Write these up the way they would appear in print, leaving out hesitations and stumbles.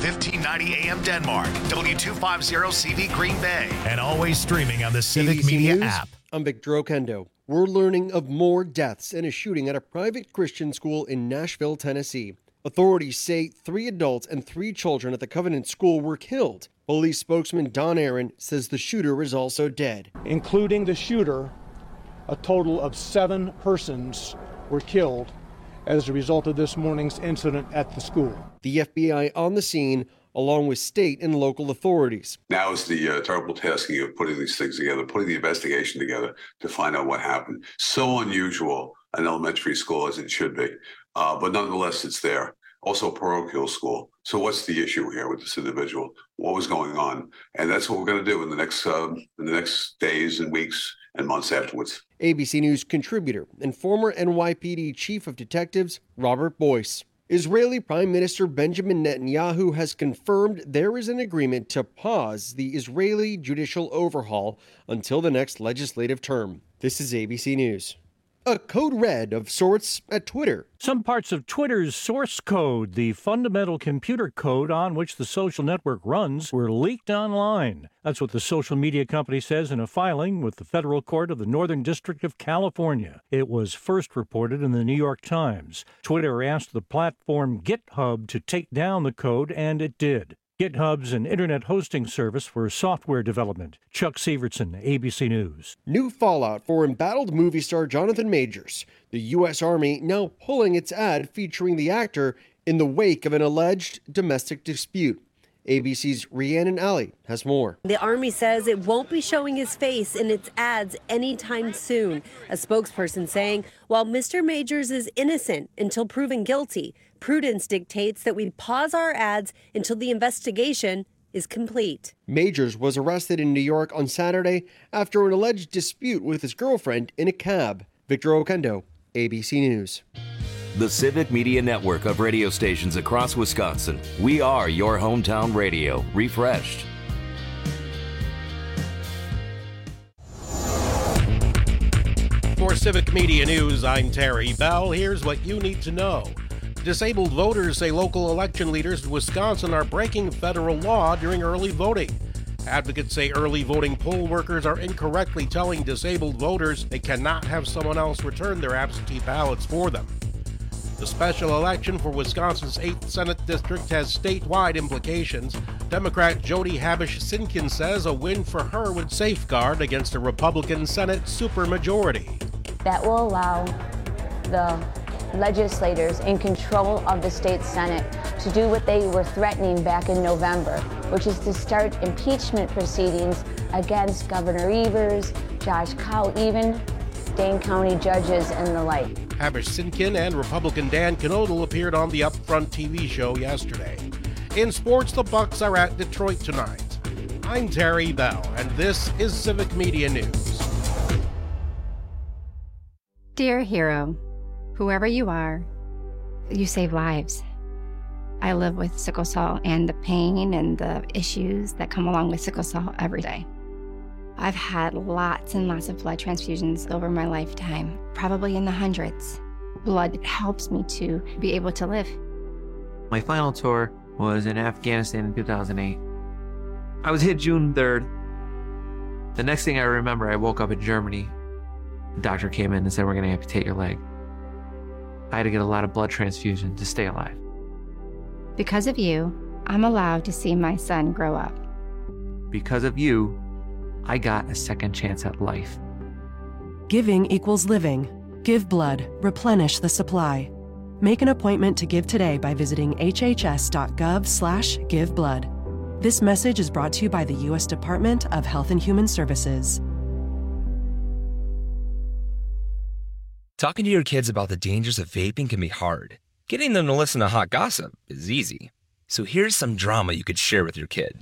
1590 AM Denmark, W250CV Green Bay, and always streaming on the Civic ABC Media News, app. I'm Victor Okendo. We're learning of more deaths in a shooting at a private Christian school in Nashville, Tennessee. Authorities say 3 adults and 3 children at the Covenant School were killed. Police spokesman Don Aaron says the shooter is also dead. Including the shooter, a total of 7 persons were killed as a result of this morning's incident at the school. The FBI on the scene, along with state and local authorities. Now is the terrible tasking of putting these things together, putting the investigation together to find out what happened. So unusual, an elementary school as it should be, but nonetheless, it's there. Also, parochial school. So what's the issue here with this individual? What was going on? And that's what we're going to do in the next days and weeks and months afterwards. ABC News contributor and former NYPD Chief of Detectives Robert Boyce. Israeli Prime Minister Benjamin Netanyahu has confirmed there is an agreement to pause the Israeli judicial overhaul until the next legislative term. This is ABC News. A code red of sorts at Twitter. Some parts of Twitter's source code, the fundamental computer code on which the social network runs, were leaked online. That's what the social media company says in a filing with the federal court of the Northern District of California. It was first reported in the New York Times. Twitter asked the platform GitHub to take down the code, and it did. GitHub's an internet hosting service for software development. Chuck Severson, ABC News. New fallout for embattled movie star Jonathan Majors. The U.S. Army now pulling its ad featuring the actor in the wake of an alleged domestic dispute. ABC's Rhiannon Ali has more. The Army says it won't be showing his face in its ads anytime soon. A spokesperson saying, while Mr. Majors is innocent until proven guilty, prudence dictates that we pause our ads until the investigation is complete. Majors was arrested in New York on Saturday after an alleged dispute with his girlfriend in a cab. Victor Okendo, ABC News. The Civic Media Network of radio stations across Wisconsin. We are your hometown radio, refreshed. For Civic Media News, I'm Terry Bell. Here's what you need to know. Disabled voters say local election leaders in Wisconsin are breaking federal law during early voting. Advocates say early voting poll workers are incorrectly telling disabled voters they cannot have someone else return their absentee ballots for them. The special election for Wisconsin's 8th Senate District has statewide implications. Democrat Jody Habush-Sinkin says a win for her would safeguard against a Republican Senate supermajority. That will allow the legislators in control of the state Senate to do what they were threatening back in November, which is to start impeachment proceedings against Governor Evers, Josh Cow, even Dane County judges and the like. Habush-Sinkin and Republican Dan Knodel appeared on the Upfront TV show yesterday. In sports, the Bucks are at Detroit tonight. I'm Terry Bell, and this is Civic Media News. Dear hero, whoever you are, you save lives. I live with sickle cell and the pain and the issues that come along with sickle cell every day. I've had lots and lots of blood transfusions over my lifetime, probably in the hundreds. Blood helps me to be able to live. My final tour was in Afghanistan in 2008. I was hit June 3rd. The next thing I remember, I woke up in Germany. The doctor came in and said, "We're going to amputate your leg." I had to get a lot of blood transfusion to stay alive. Because of you, I'm allowed to see my son grow up. Because of you, I got a second chance at life. Giving equals living. Give blood. Replenish the supply. Make an appointment to give today by visiting hhs.gov/giveblood. This message is brought to you by the U.S. Department of Health and Human Services. Talking to your kids about the dangers of vaping can be hard. Getting them to listen to hot gossip is easy. So here's some drama you could share with your kid.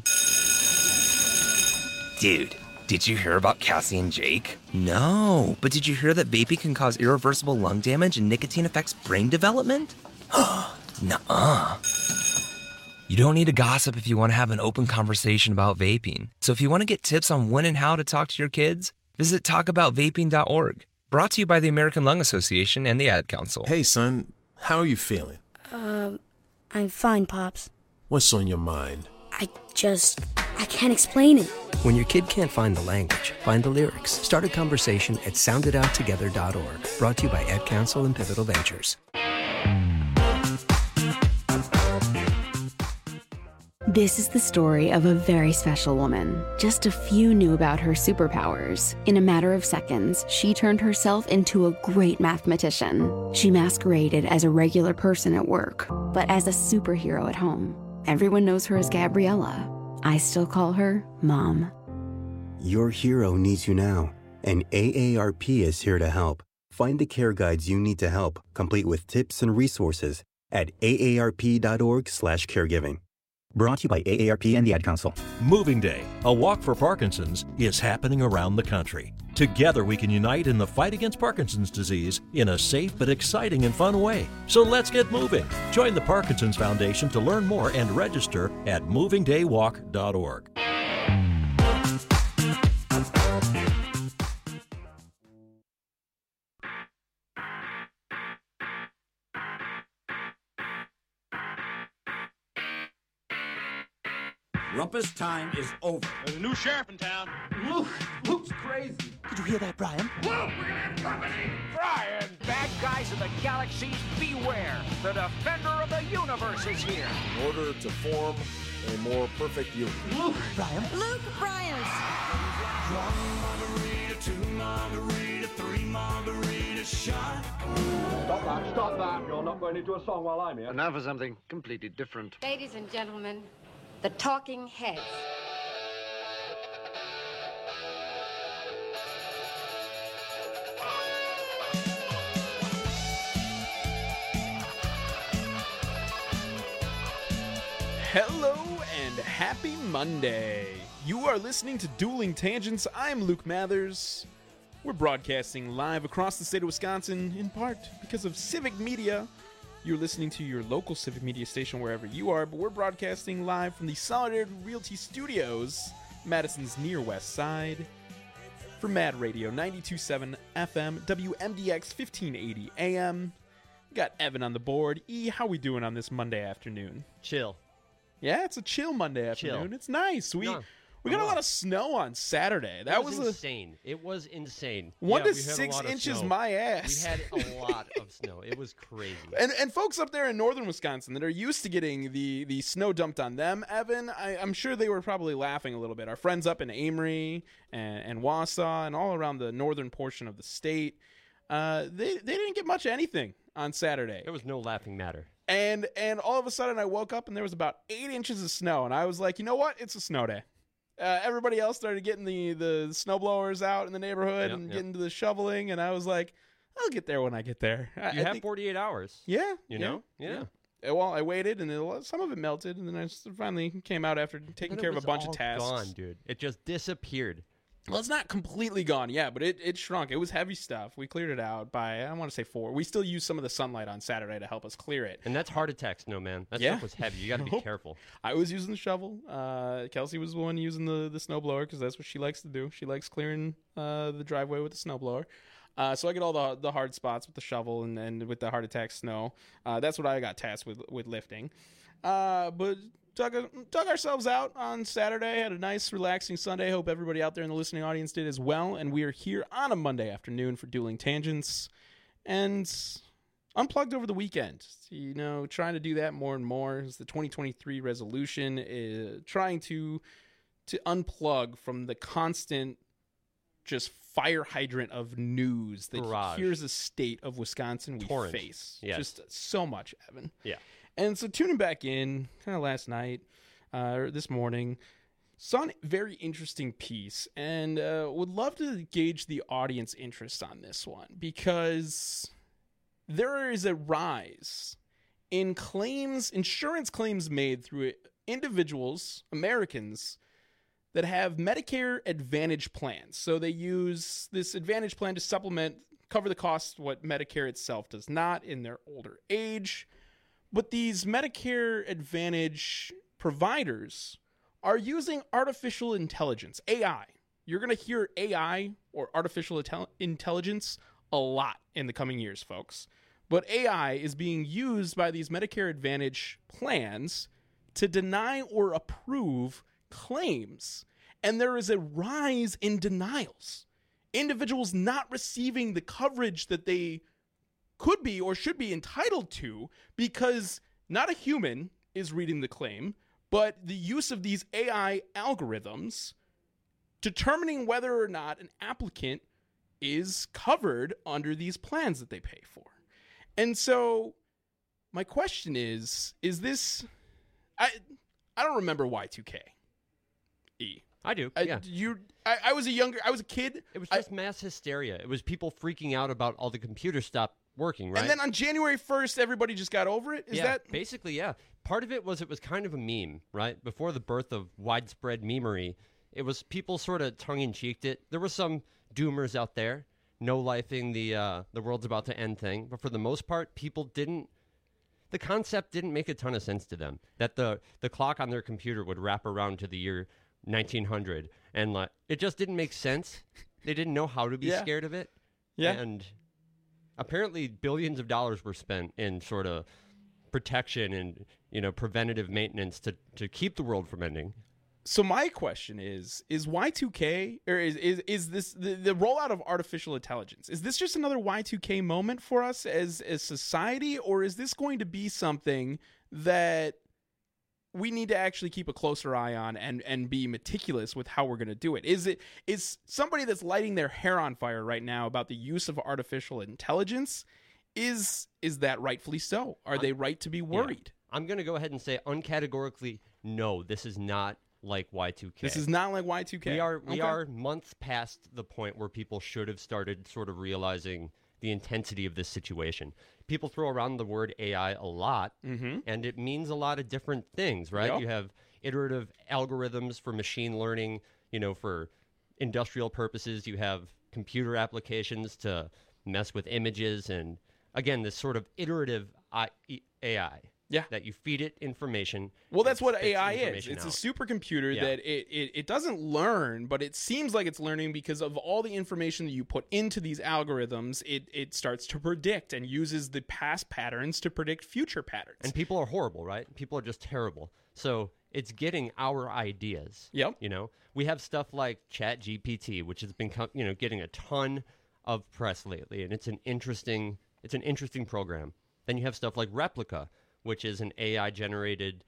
Dude, did you hear about Cassie and Jake? No, but did you hear that vaping can cause irreversible lung damage and nicotine affects brain development? Nuh-uh. You don't need to gossip if you want to have an open conversation about vaping. So if you want to get tips on when and how to talk to your kids, visit talkaboutvaping.org. Brought to you by the American Lung Association and the Ad Council. Hey, son, how are you feeling? I'm fine, Pops. What's on your mind? I can't explain it. When your kid can't find the language, find the lyrics. Start a conversation at soundedouttogether.org. Brought to you by Ed Council and Pivotal Ventures. This is the story of a very special woman. Just a few knew about her superpowers. In a matter of seconds, she turned herself into a great mathematician. She masqueraded as a regular person at work, but as a superhero at home. Everyone knows her as Gabriella. I still call her Mom. Your hero needs you now, and AARP is here to help. Find the care guides you need to help, complete with tips and resources at aarp.org/caregiving. Brought to you by AARP and the Ad Council. Moving Day, a walk for Parkinson's, is happening around the country. Together we can unite in the fight against Parkinson's disease in a safe but exciting and fun way. So let's get moving. Join the Parkinson's Foundation to learn more and register at movingdaywalk.org. Rumpus time is over. There's a new sheriff in town. Luke's crazy. Did you hear that, Brian? Luke, we're gonna have company. Brian, bad guys of the galaxies, beware. The defender of the universe is here. In order to form a more perfect union. Luke, Brian. Luke Bryant. 1 margarita, 2 margarita, 3 margarita shot. Stop that. You're not going into a song while I'm here. And now for something completely different. Ladies and gentlemen, the Talking Heads. Hello and happy Monday. You are listening to Dueling Tangents. I'm Luke Mathers. We're broadcasting live across the state of Wisconsin, in part because of Civic Media. You're listening to your local Civic Media station wherever you are, but we're broadcasting live from the Solidarity Realty Studios, Madison's near west side, for Mad Radio 92.7 FM, WMDX 1580 AM. We got Evan on the board. E, how we doing on this Monday afternoon? Chill. Yeah, it's a chill Monday afternoon. It's nice. We got a lot of snow on Saturday. That was insane. It was insane. 1 to 6 inches, my ass. We had a lot of snow. It was crazy. And folks up there in northern Wisconsin that are used to getting the snow dumped on them, Evan, I'm sure they were probably laughing a little bit. Our friends up in Amory and Wausau and all around the northern portion of the state, they didn't get much of anything on Saturday. There was no laughing matter. And all of a sudden I woke up and there was about 8 inches of snow, and I was like, you know what? It's a snow day. Everybody else started getting the snow blowers out in the neighborhood and getting to the shoveling, and I was like, I'll get there when I get there. I have 48 hours. Yeah. You know? Yeah. Well, I waited, and some of it melted, and then I finally came out after taking care of a bunch of tasks. Gone, dude. It just disappeared. Well, it's not completely gone, yeah, but it shrunk. It was heavy stuff. We cleared it out by, I want to say 4. We still used some of the sunlight on Saturday to help us clear it. And that's heart attacks, no, man. That stuff was heavy. You got to be careful. I was using the shovel. Kelsey was the one using the snowblower because that's what she likes to do. She likes clearing the driveway with the snowblower. So I get all the hard spots with the shovel and with the heart attack snow. That's what I got tasked with lifting. But dug ourselves out on Saturday, had a nice relaxing Sunday. Hope everybody out there in the listening audience did as well. And we are here on a Monday afternoon for Dueling Tangents and unplugged over the weekend. You know, trying to do that more and more. As the 2023 resolution is trying to unplug from the constant just fire hydrant of news that here's the state of Wisconsin we face. Yes. Just so much, Evan. Yeah. And so tuning back in kind of last night, this morning, saw a very interesting piece and would love to gauge the audience interest on this one because there is a rise in insurance claims made through individuals, Americans, that have Medicare Advantage plans. So they use this Advantage plan to cover the costs what Medicare itself does not in their older age. But these Medicare Advantage providers are using artificial intelligence, AI. You're going to hear AI or artificial intelligence a lot in the coming years, folks. But AI is being used by these Medicare Advantage plans to deny or approve claims. And there is a rise in denials. Individuals not receiving the coverage that they could be or should be entitled to because not a human is reading the claim, but the use of these AI algorithms determining whether or not an applicant is covered under these plans that they pay for. And so my question is this, I don't remember Y2K. I do. Yeah. I was a kid. It was just mass hysteria. It was people freaking out about all the computers stopped working, right? And then on January 1st, everybody just got over it? Is that basically, yeah. Part of it was kind of a meme, right? Before the birth of widespread memery, it was people sort of tongue-in-cheeked it. There were some doomers out there, no-lifing the world's about to end thing. But for the most part, the concept didn't make a ton of sense to them. That the clock on their computer would wrap around to the year 1900. And it just didn't make sense. They didn't know how to be scared of it. Yeah. And apparently billions of dollars were spent in sort of protection and, preventative maintenance to keep the world from ending. So my question is Y2K, or is this the rollout of artificial intelligence, is this just another Y2K moment for us as society, or is this going to be something that we need to actually keep a closer eye on and be meticulous with how we're going to do it? Is somebody that's lighting their hair on fire right now about the use of artificial intelligence, is that rightfully so? Are they right to be worried? Yeah. I'm going to go ahead and say uncategorically, no, this is not like Y2K. This is not like Y2K. We are months past the point where people should have started sort of realizing the intensity of this situation. People throw around the word AI a lot, and it means a lot of different things, right? Yep. You have iterative algorithms for machine learning, for industrial purposes. You have computer applications to mess with images, and again, this sort of iterative AI. Yeah. That you feed it information. Well, that's what AI is. It's a supercomputer that it doesn't learn, but it seems like it's learning because of all the information that you put into these algorithms. It starts to predict and uses the past patterns to predict future patterns. And people are horrible, right? People are just terrible. So it's getting our ideas. Yep. We have stuff like ChatGPT, which has been getting a ton of press lately, and it's an interesting program. Then you have stuff like Replica, which is an AI-generated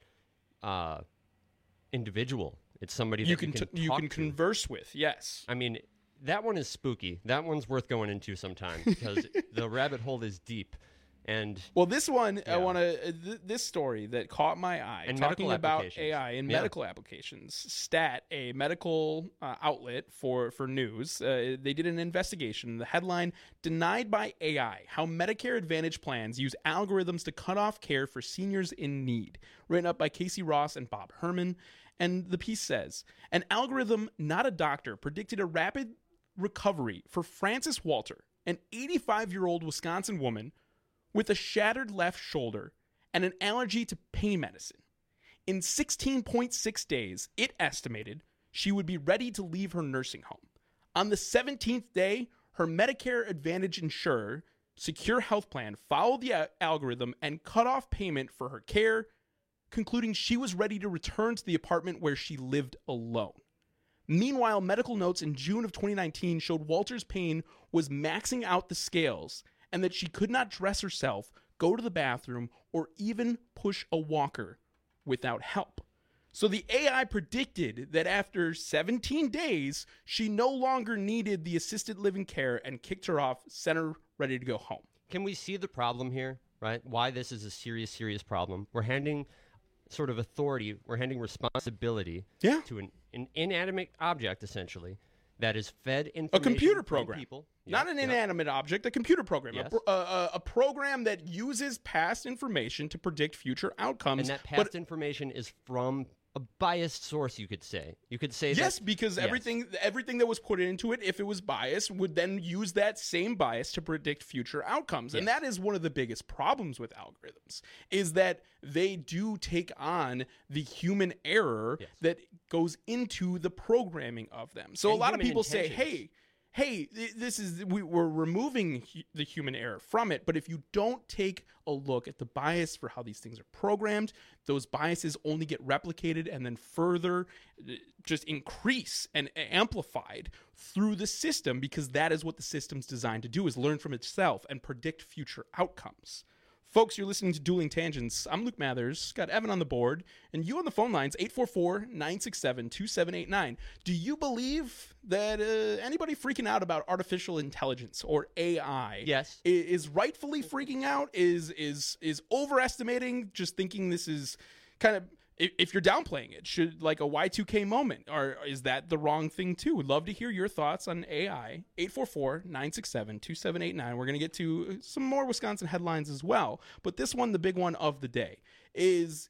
individual. It's somebody that you can converse with. Yes. I mean, that one is spooky. That one's worth going into sometime because the rabbit hole is deep. And this one, I want to this story that caught my eye, and talking about AI in medical applications. Stat, a medical outlet for news, they did an investigation. The headline: "Denied by AI: How Medicare Advantage Plans Use Algorithms to Cut Off Care for Seniors in Need." Written up by Casey Ross and Bob Herman. And the piece says, "An algorithm, not a doctor, predicted a rapid recovery for Frances Walter, an 85-year-old Wisconsin woman with a shattered left shoulder and an allergy to pain medicine. In 16.6 days, it estimated she would be ready to leave her nursing home. On the 17th day, her Medicare Advantage insurer, Secure Health Plan, followed the algorithm and cut off payment for her care, concluding she was ready to return to the apartment where she lived alone. Meanwhile, medical notes in June of 2019 showed Walter's pain was maxing out the scales and that she could not dress herself, go to the bathroom, or even push a walker without help. So the AI predicted that after 17 days, she no longer needed the assisted living care and kicked her off, sent her ready to go home." Can we see the problem here, right? Why this is a serious, serious problem? We're handing sort of authority, we're handing responsibility to an inanimate object, essentially, that is fed information. A computer program. People. Not an inanimate object, a computer program. Yes. A program that uses past information to predict future outcomes. And that past information is from a biased source, you could say. You could say yes, because everything that was put into it, if it was biased, would then use that same bias to predict future outcomes. Yes. And that is one of the biggest problems with algorithms, is that they do take on the human error that goes into the programming of them. So a lot of people say, hey, hey, we're removing the human error from it. But if you don't take a look at the bias for how these things are programmed, those biases only get replicated and then further just increase and amplified through the system, because that is what the system's designed to do, is learn from itself and predict future outcomes. Folks, you're listening to Dueling Tangents. I'm Luke Mathers, got Evan on the board, and you on the phone lines, 844-967-2789. Do you believe that anybody freaking out about artificial intelligence or AI is rightfully freaking out, is overestimating, just thinking this is kind of, if you're downplaying it, should like a Y2K moment, or is that the wrong thing too? We'd love to hear your thoughts on AI. 844-967-2789. We're going to get to some more Wisconsin headlines as well, but this one, the big one of the day, is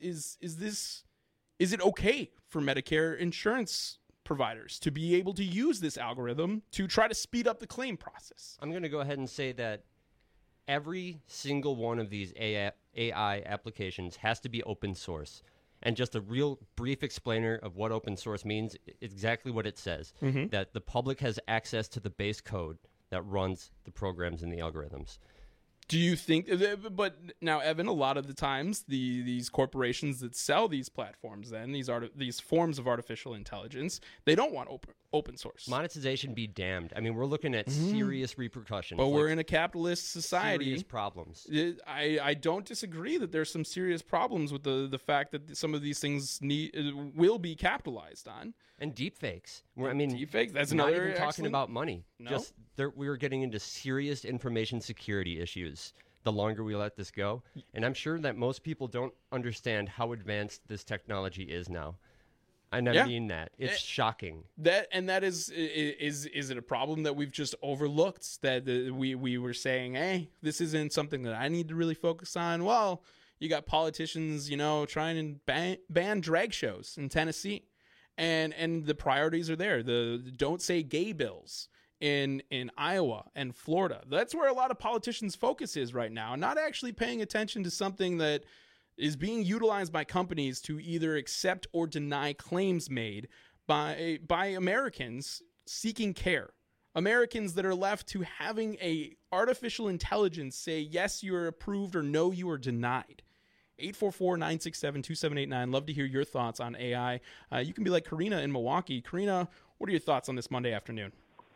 it okay for Medicare insurance providers to be able to use this algorithm to try to speed up the claim process? I'm going to go ahead and say that every single one of these AI applications has to be open source. And just a real brief explainer of what open source means, exactly what it says, that the public has access to the base code that runs the programs and the algorithms. Do you think, but now, Evan, a lot of the times these corporations that sell these platforms, then these forms of artificial intelligence, they don't want open source. Monetization be damned. I mean, we're looking at serious repercussions. But we're in a capitalist society. Serious problems. I don't disagree that there's some serious problems with the fact that some of these things will be capitalized on. And deepfakes. I mean, deepfakes. That's not another even talking about money. No? Just we are getting into serious information security issues the longer we let this go. And I'm sure that most people don't understand how advanced this technology is now. And I mean that. It's shocking. That is it a problem that we've just overlooked? That we were saying, hey, this isn't something that I need to really focus on. Well, you got politicians, trying to ban drag shows in Tennessee. And the priorities are there. The don't say gay bills in Iowa and Florida. That's where a lot of politicians' focus is right now, not actually paying attention to something that is being utilized by companies to either accept or deny claims made by Americans seeking care. Americans that are left to having a artificial intelligence say, yes, you are approved, or no, you are denied. 844-967-2789. Love to hear your thoughts on AI. You can be like Karina in Milwaukee. Karina, what are your thoughts on this Monday afternoon?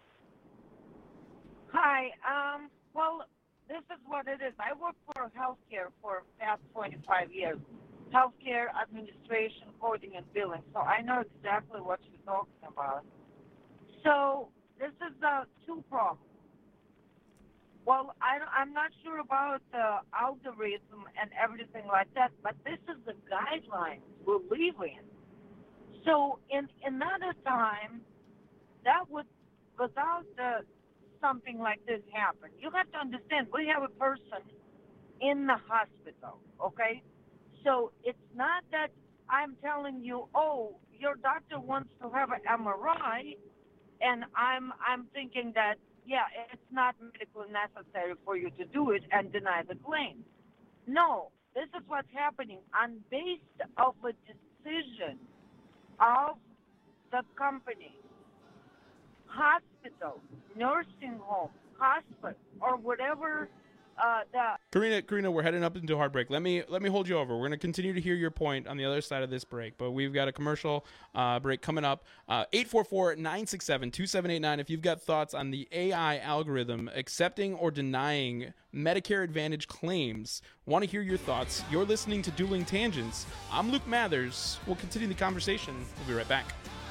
Hi. Well, this is what it is. I worked for healthcare for the past 25 years. Healthcare administration, coding, and billing. So I know exactly what you're talking about. So this is two problems. Well, I'm not sure about the algorithm and everything like that, but this is the guidelines we're living in. So in another time, that would, without something like this happen, you have to understand, we have a person in the hospital, okay? So it's not that I'm telling you, oh, your doctor wants to have an MRI, and I'm thinking that, yeah, it's not medically necessary for you to do it and deny the claim. No, this is what's happening. On based of a decision of the company, hospital, nursing home, hospital, or whatever Karina, we're heading up into heartbreak. Let me hold you over. We're going to continue to hear your point on the other side of this break, but we've got a commercial break coming up. 844-967-2789. If you've got thoughts on the AI algorithm accepting or denying Medicare Advantage claims, want to hear your thoughts. You're listening to Dueling Tangents. I'm Luke Mathers. We'll continue the conversation. We'll be right back.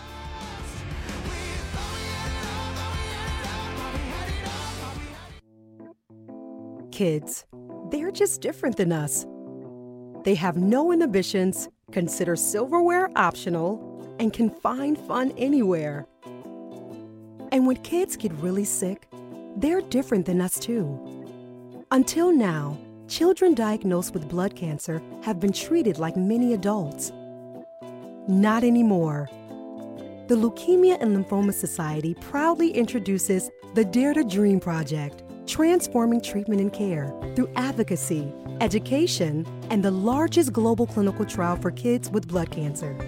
Kids, they're just different than us. They have no inhibitions, consider silverware optional, and can find fun anywhere. And when kids get really sick, they're different than us too. Until now, children diagnosed with blood cancer have been treated like many adults. Not anymore. The Leukemia and Lymphoma Society proudly introduces the Dare to Dream Project, transforming treatment and care through advocacy, education, and the largest global clinical trial for kids with blood cancer.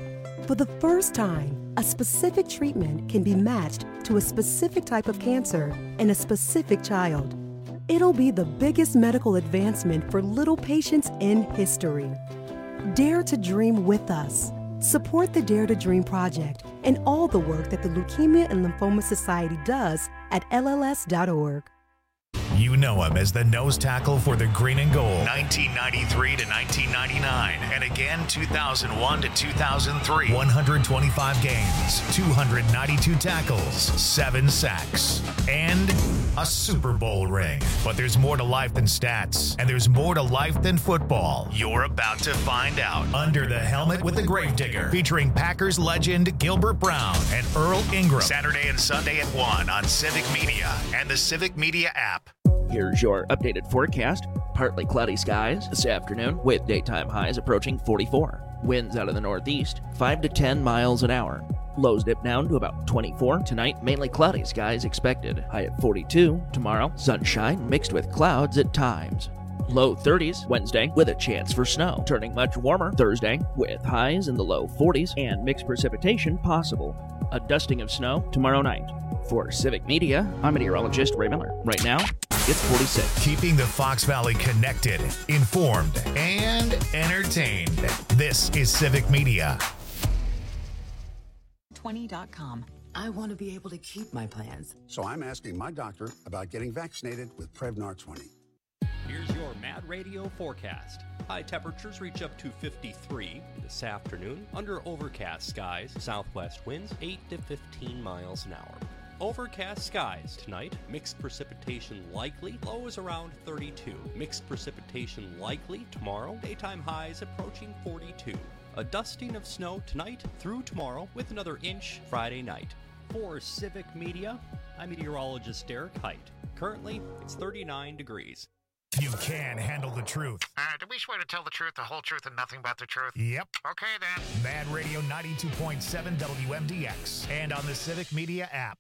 For the first time, a specific treatment can be matched to a specific type of cancer in a specific child. It'll be the biggest medical advancement for little patients in history. Dare to dream with us. Support the Dare to Dream Project and all the work that the Leukemia and Lymphoma Society does at LLS.org. You know him as the nose tackle for the Green and Gold, 1993 to 1999, and again 2001 to 2003. 125 games, 292 tackles, 7 sacks, and a Super Bowl ring. But there's more to life than stats, and there's more to life than football. You're about to find out. Under the Helmet with the Gravedigger, featuring Packers legend Gilbert Brown and Earl Ingram. Saturday and Sunday at 1 on Civic Media and the Civic Media app. Here's your updated forecast. Partly cloudy skies this afternoon with daytime highs approaching 44. Winds out of the northeast, 5 to 10 miles an hour. Lows dip down to about 24. Tonight, mainly cloudy skies expected. High at 42. Tomorrow, sunshine mixed with clouds at times. Low 30s Wednesday with a chance for snow. Turning much warmer Thursday with highs in the low 40s and mixed precipitation possible. A dusting of snow tomorrow night. For Civic Media, I'm meteorologist Ray Miller. Right now, it's 46. Keeping the Fox Valley connected, informed, and entertained. This is Civic Media. 20.com. I want to be able to keep my plans. So I'm asking my doctor about getting vaccinated with Prevnar 20. Here's your Mad Radio forecast. High temperatures reach up to 53 this afternoon under overcast skies. Southwest winds 8 to 15 miles an hour. Overcast skies tonight. Mixed precipitation likely. Lows around 32. Mixed precipitation likely tomorrow. Daytime highs approaching 42. A dusting of snow tonight through tomorrow with another inch Friday night. For Civic Media, I'm meteorologist Derek Height. Currently, it's 39 degrees. You can handle the truth. Do we swear to tell the truth, the whole truth, and nothing but the truth? Yep. Okay, then. Mad Radio 92.7 WMDX and on the Civic Media app.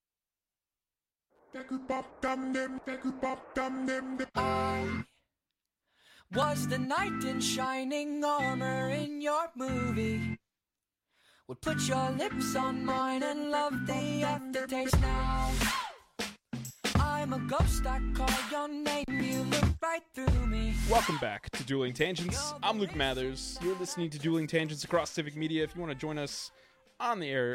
I was the knight in shining armor in your movie. Would put your lips on mine and love the aftertaste now. I'm a ghost, I call your name, you look right through me. Welcome back to Dueling Tangents. I'm Luke Mathers. You're listening to Dueling Tangents across Civic Media. If you want to join us on the air,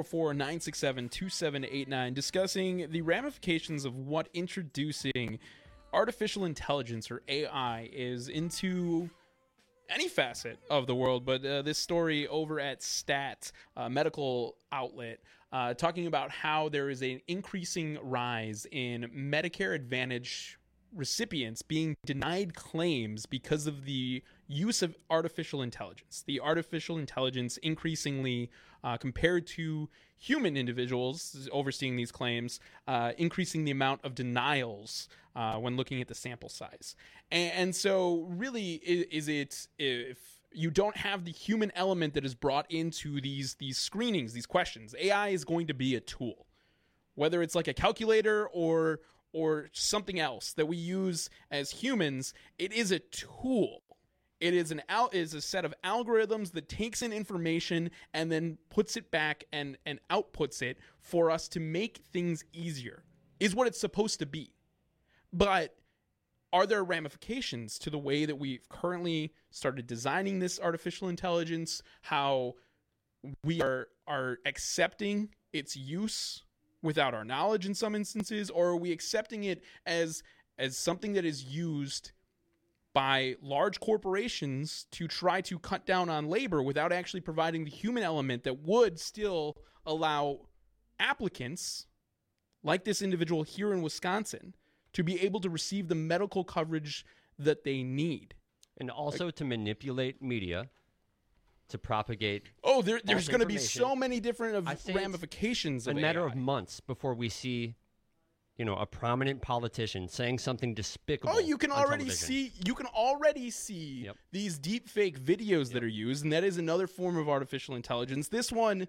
844-967-2789, discussing the ramifications of what introducing artificial intelligence, or AI, is into any facet of the world. But this story over at STAT, a medical outlet, talking about how there is an increasing rise in Medicare Advantage recipients being denied claims because of the use of artificial intelligence. The artificial intelligence increasingly, compared to human individuals overseeing these claims, increasing the amount of denials when looking at the sample size. And so really, is it, if you don't have the human element that is brought into these screenings, these questions, AI is going to be a tool, whether it's like a calculator or something else that we use as humans. It is a tool. It is a set of algorithms that takes in information and then puts it back and outputs it for us to make things easier, is what it's supposed to be. But are there ramifications to the way that we've currently started designing this artificial intelligence, how we are accepting its use without our knowledge in some instances, or are we accepting it as something that is used by large corporations to try to cut down on labor without actually providing the human element that would still allow applicants, like this individual here in Wisconsin, to be able to receive the medical coverage that they need? And also to manipulate media to propagate. Oh, there's going to be so many different ramifications of a matter AI. of months before we see, a prominent politician saying something despicable. Oh, you can on already television. see these deep fake videos that are used, and that is another form of artificial intelligence. This one,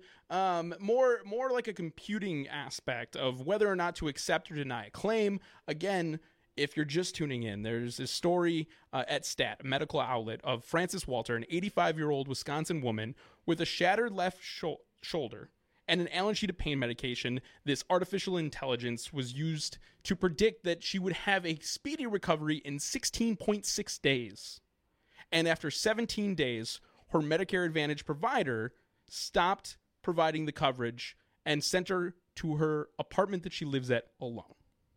more like a computing aspect of whether or not to accept or deny a claim. Again, if you're just tuning in, there's a story at Stat, a medical outlet, of Frances Walter, an 85-year-old Wisconsin woman with a shattered left shoulder and an allergy to pain medication. This artificial intelligence was used to predict that she would have a speedy recovery in 16.6 days. And after 17 days, her Medicare Advantage provider stopped providing the coverage and sent her to her apartment that she lives at alone.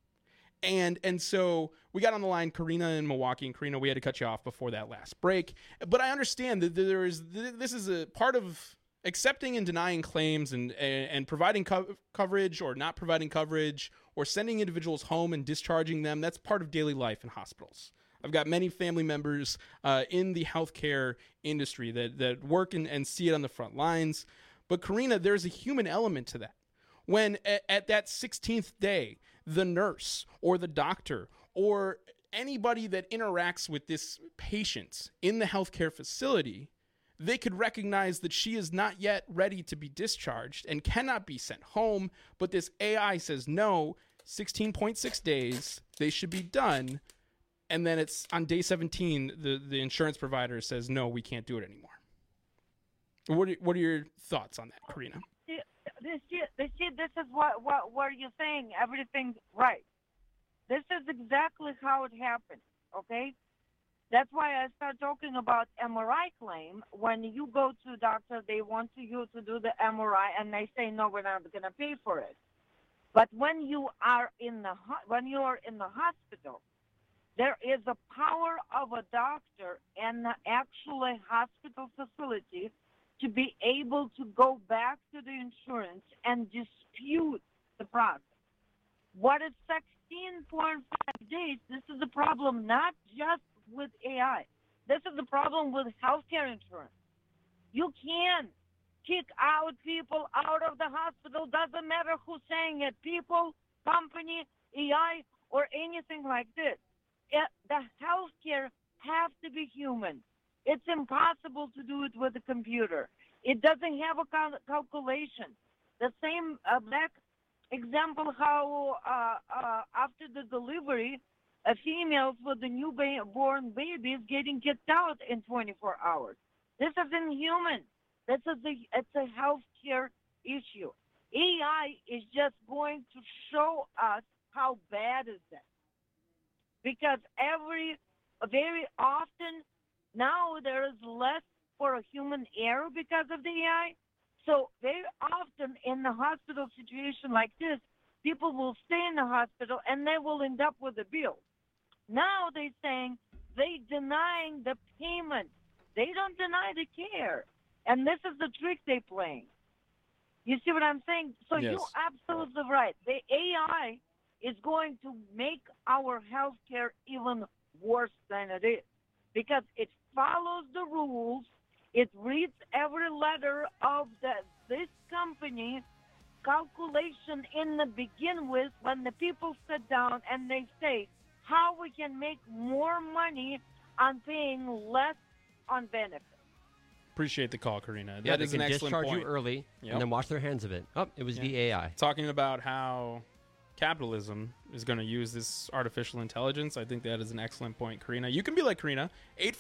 And so we got on the line Karina in Milwaukee. And Karina, we had to cut you off before that last break. But I understand that this is a part of accepting and denying claims and providing coverage or not providing coverage or sending individuals home and discharging them. That's part of daily life in hospitals. I've got many family members in the healthcare industry that work and see it on the front lines. But Karina, there's a human element to that. When at that 16th day, the nurse or the doctor or anybody that interacts with this patient in the healthcare facility, they could recognize that she is not yet ready to be discharged and cannot be sent home. But this AI says, no, 16.6 days, they should be done. And then it's on day 17, the insurance provider says, no, we can't do it anymore. What are your thoughts on that, Karina? This is what you're saying. Everything's right. This is exactly how it happened, okay? That's why I start talking about MRI claim. When you go to a doctor, they want you to do the MRI, and they say, no, we're not going to pay for it. But when you are in the hospital, there is a power of a doctor and the actual hospital facility to be able to go back to the insurance and dispute the process. What is 16.5 days? This is a problem not just with AI. This is the problem with healthcare insurance. You can kick out people out of the hospital. Doesn't matter who's saying it, people, company, AI, or anything like this. The healthcare has to be human. It's impossible to do it with a computer. It doesn't have a calculation. The same back example how after the delivery, females with the newborn baby is getting kicked out in 24 hours. This is inhuman. It's a healthcare issue. AI is just going to show us how bad is that. Because very often now there is less for a human error because of the AI. So very often in the hospital situation like this, people will stay in the hospital and they will end up with a bill. Now they're saying they denying the payment. They don't deny the care. And this is the trick they're playing. You see what I'm saying? So yes. You're absolutely right. The AI is going to make our healthcare even worse than it is because it follows the rules. It reads every letter of this company calculation in the begin with when the people sit down and they say how we can make more money on paying less on benefits. Appreciate the call, Karina. Yeah, that is they an can excellent discharge point. you early and then wash their hands of it. Oh, it was the AI. Talking about how capitalism is going to use this artificial intelligence. I think that is an excellent point, Karina. You can be like Karina.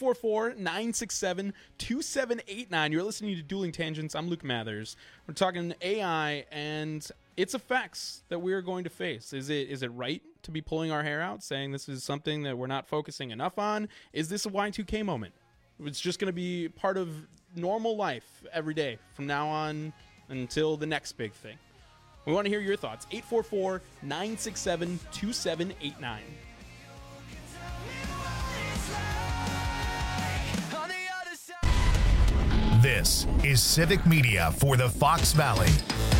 844-967-2789. You're listening to Dueling Tangents. I'm Luke Mathers. We're talking AI and its effects that we're going to face. Is it right to be pulling our hair out, saying this is something that we're not focusing enough on? Is this a Y2K moment? It's just going to be part of normal life every day from now on until the next big thing. We want to hear your thoughts. 844-967-2789. This is Civic Media for the Fox Valley.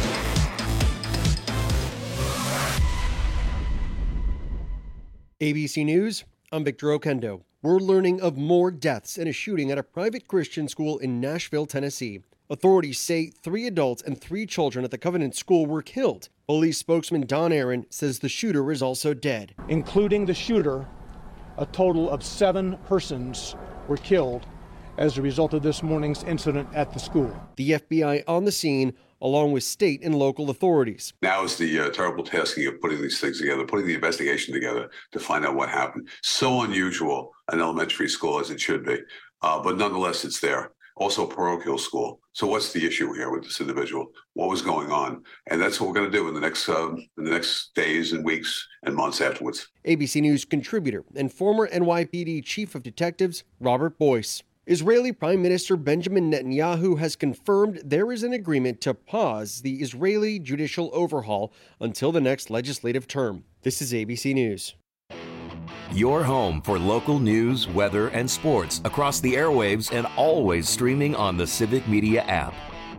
ABC News, I'm Victor Okendo. We're learning of more deaths in a shooting at a private Christian school in Nashville, Tennessee. Authorities say 3 adults and 3 children at the Covenant School were killed. Police spokesman Don Aaron says the shooter is also dead. Including the shooter, a total of 7 persons were killed as a result of this morning's incident at the school. The FBI on the scene along with state and local authorities. Now is the terrible tasking of putting these things together, putting the investigation together to find out what happened. So unusual an elementary school as it should be, but nonetheless, it's there. Also parochial school. So what's the issue here with this individual? What was going on? And that's what we're going to do in the next days and weeks and months afterwards. ABC News contributor and former NYPD Chief of Detectives Robert Boyce. Israeli Prime Minister Benjamin Netanyahu has confirmed there is an agreement to pause the Israeli judicial overhaul until the next legislative term. This is ABC News. Your home for local news, weather, and sports across the airwaves and always streaming on the Civic Media app.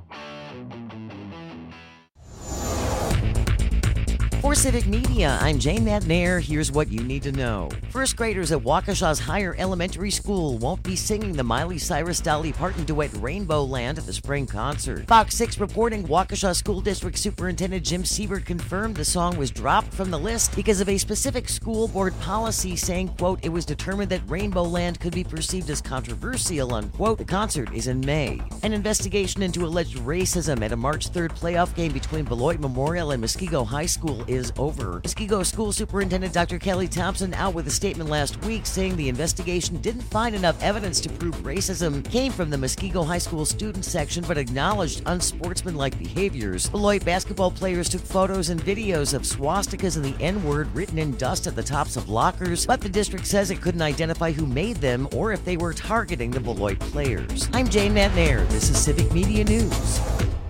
For Civic Media, I'm Jane Madnair. Here's what you need to know. First graders at Waukesha's Higher Elementary School won't be singing the Miley Cyrus-Dolly Parton duet Rainbow Land at the spring concert. Fox 6 reporting Waukesha School District Superintendent Jim Siebert confirmed the song was dropped from the list because of a specific school board policy saying, quote, it was determined that Rainbow Land could be perceived as controversial, unquote. The concert is in May. An investigation into alleged racism at a March 3rd playoff game between Beloit Memorial and Muskego High School is over. Muskego School Superintendent Dr. Kelly Thompson out with a statement last week saying the investigation didn't find enough evidence to prove racism came from the Muskego High School student section, but acknowledged unsportsmanlike behaviors. Beloit basketball players took photos and videos of swastikas and the N-word written in dust at the tops of lockers, but the district says it couldn't identify who made them or if they were targeting the Beloit players. I'm Jane Madnair. This is Civic Media News.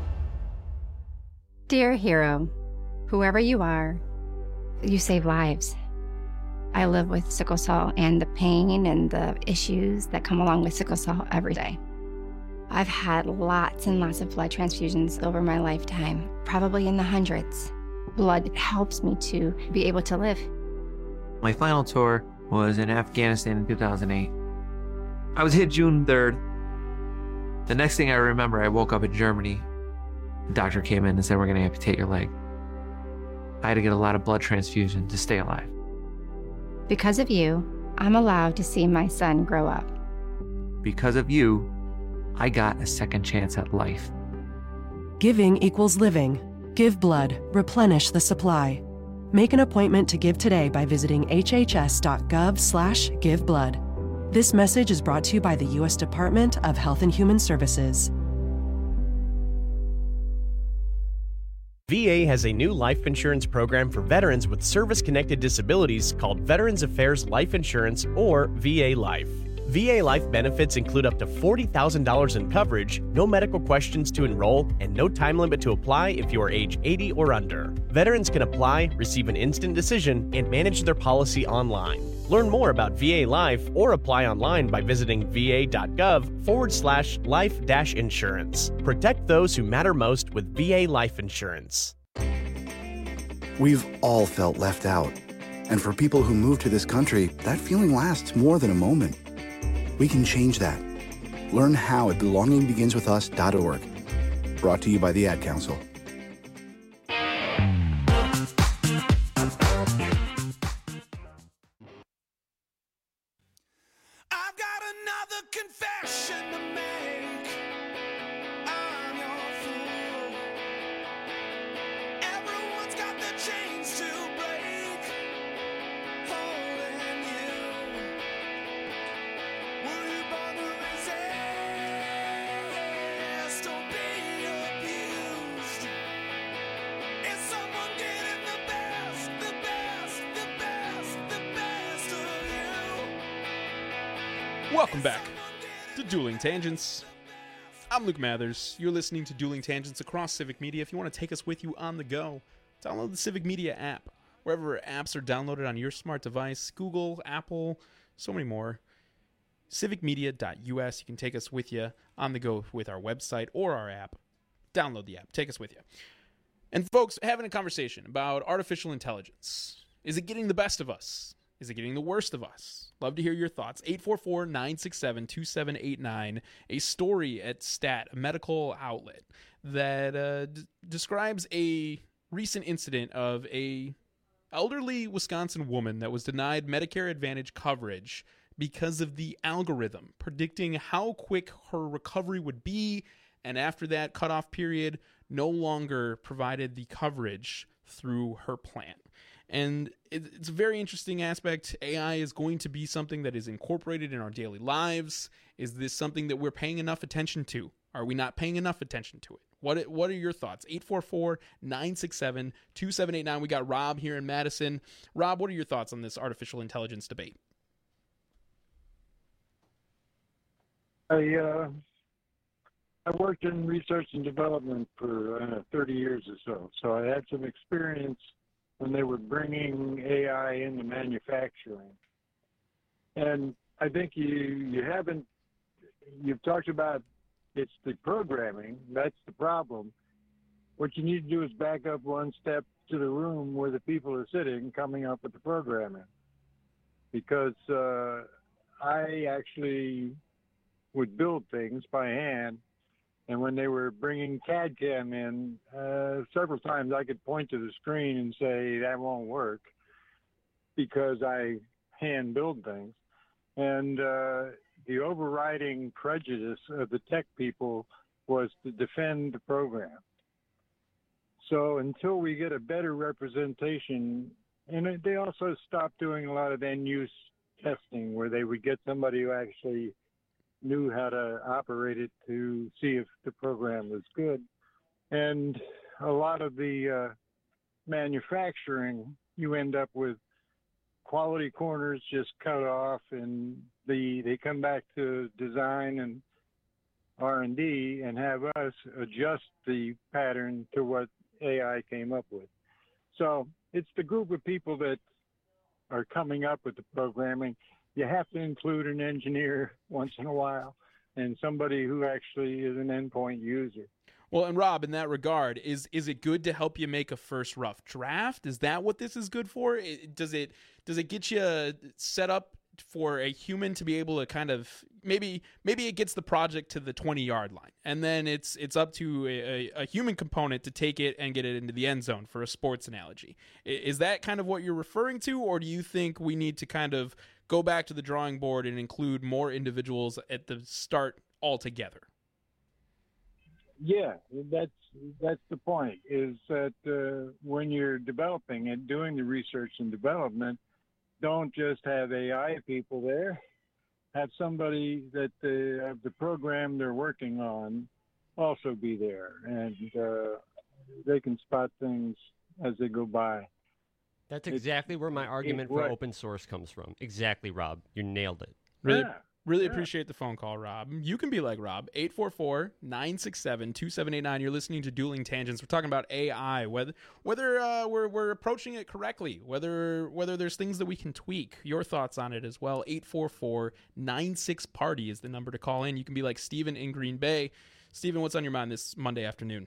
Dear hero, whoever you are, you save lives. I live with sickle cell and the pain and the issues that come along with sickle cell every day. I've had lots and lots of blood transfusions over my lifetime, probably in the hundreds. Blood helps me to be able to live. My final tour was in Afghanistan in 2008. I was hit June 3rd. The next thing I remember, I woke up in Germany. The doctor came in and said, we're going to amputate your leg. I had to get a lot of blood transfusion to stay alive. Because of you, I'm allowed to see my son grow up. Because of you, I got a second chance at life. Giving equals living. Give blood. Replenish the supply. Make an appointment to give today by visiting hhs.gov/giveblood. This message is brought to you by the U.S. Department of Health and Human Services. VA has a new life insurance program for veterans with service-connected disabilities called Veterans Affairs Life Insurance, or VA Life. VA Life benefits include up to $40,000 in coverage, no medical questions to enroll, and no time limit to apply if you are age 80 or under. Veterans can apply, receive an instant decision, and manage their policy online. Learn more about VA Life or apply online by visiting va.gov/life-insurance. Protect those who matter most with VA Life Insurance. We've all felt left out. And for people who move to this country, that feeling lasts more than a moment. We can change that. Learn how at belongingbeginswithus.org. Brought to you by the Ad Council. Confession to make. I'm your fool. Everyone's got the chains to break. Holding you. Were you born to resist or be abused? Is someone getting the best, the best, the best, the best of you? Welcome back to Dueling Tangents. I'm Luke Mathers. You're listening to Dueling Tangents across Civic Media. If you want to take us with you on the go, download the Civic Media app. Wherever apps are downloaded on your smart device, Google, Apple, so many more. civicmedia.us. You can take us with you on the go with our website or our app. Download the app. Take us with you. And folks, having a conversation about artificial intelligence. Is it getting the best of us? Is it getting the worst of us? Love to hear your thoughts. 844-967-2789. A story at Stat, a medical outlet, that describes a recent incident of a elderly Wisconsin woman that was denied Medicare Advantage coverage because of the algorithm predicting how quick her recovery would be, and after that cutoff period, no longer provided the coverage through her plan. And it's a very interesting aspect. AI is going to be something that is incorporated in our daily lives. Is this something that we're paying enough attention to? Are we not paying enough attention to it? What are your thoughts? 844-967-2789. We got Rob here in Madison. Rob, what are your thoughts on this artificial intelligence debate? I worked in research and development for 30 years or so. So I had some experience when they were bringing AI into manufacturing. And I think you've talked about it's the programming. That's the problem. What you need to do is back up one step to the room where the people are sitting, coming up with the programming. Because I actually would build things by hand. And when they were bringing CAD/CAM in, several times I could point to the screen and say, that won't work, because I hand build things. And the overriding prejudice of the tech people was to defend the program. So until we get a better representation, and they also stopped doing a lot of end-use testing where they would get somebody who actually knew how to operate it to see if the program was good. And a lot of the manufacturing, you end up with quality corners just cut off, and they come back to design and R&D and have us adjust the pattern to what AI came up with. So it's the group of people that are coming up with the programming. You have to include an engineer once in a while and somebody who actually is an endpoint user. Well, and Rob, in that regard, is it good to help you make a first rough draft? Is that what this is good for? Does it get you set up for a human to be able to kind of maybe it gets the project to the 20-yard line, and then it's up to a human component to take it and get it into the end zone, for a sports analogy? Is that kind of what you're referring to, or do you think we need to kind of go back to the drawing board and include more individuals at the start altogether? Yeah, that's the point, is that when you're developing and doing the research and development, don't just have AI people there. Have somebody that of the program they're working on also be there, and they can spot things as they go by. That's exactly where my argument for open source comes from. Exactly, Rob. You nailed it. Really appreciate the phone call, Rob. You can be like Rob. 844-967-2789. You're listening to Dueling Tangents. We're talking about AI, whether we're approaching it correctly, whether there's things that we can tweak. Your thoughts on it as well. 844-96-PARTY is the number to call in. You can be like Steven in Green Bay. Steven, what's on your mind this Monday afternoon?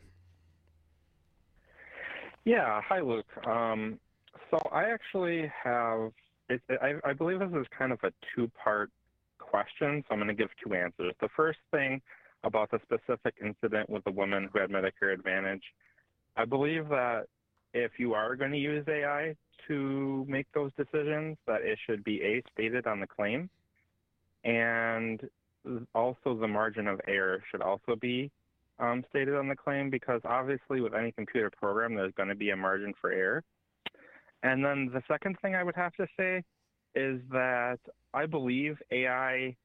Yeah. Hi, Luke. So I actually have, I believe this is kind of a two-part question, so I'm going to give two answers. The first thing about the specific incident with the woman who had Medicare Advantage, I believe that if you are going to use AI to make those decisions, that it should be stated on the claim, and also the margin of error should also be stated on the claim, because obviously with any computer program there's going to be a margin for error. And then the second thing I would have to say is that I believe AI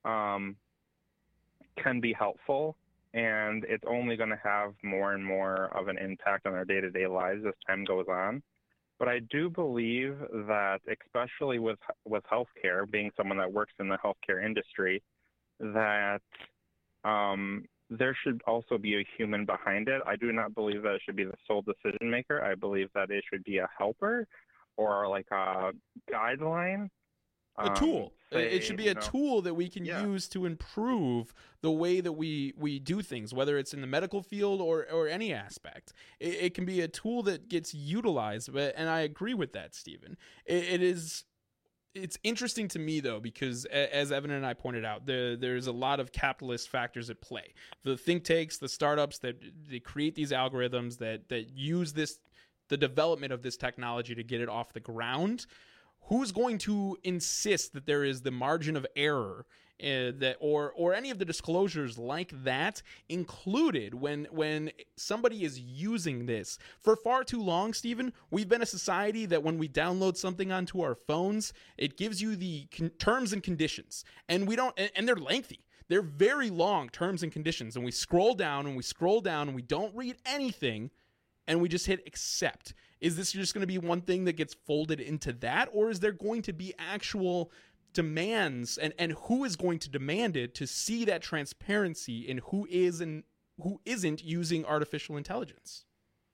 can be helpful, and it's only going to have more and more of an impact on our day-to-day lives as time goes on. But I do believe that, especially with healthcare, being someone that works in the healthcare industry, that there should also be a human behind it. I do not believe that it should be the sole decision maker. I believe that it should be a helper or like a guideline. A tool. It should be a tool that we can use to improve the way that we do things, whether it's in the medical field or any aspect. It can be a tool that gets utilized, and I agree with that, Stephen. It's interesting to me, though, because as Evan and I pointed out, there's a lot of capitalist factors at play. The think tanks, the startups that they create these algorithms that use the development of this technology to get it off the ground. who's going to insist that there is the margin of error that or any of the disclosures like that included when somebody is using this? For far too long, Stephen, we've been a society that when we download something onto our phones, it gives you the terms and conditions, and we don't, and they're lengthy. They're very long terms and conditions, and we scroll down and we scroll down and we don't read anything, and we just hit accept. Is this just going to be one thing that gets folded into that, or is there going to be actual demands, and who is going to demand it to see that transparency in who is and who isn't using artificial intelligence?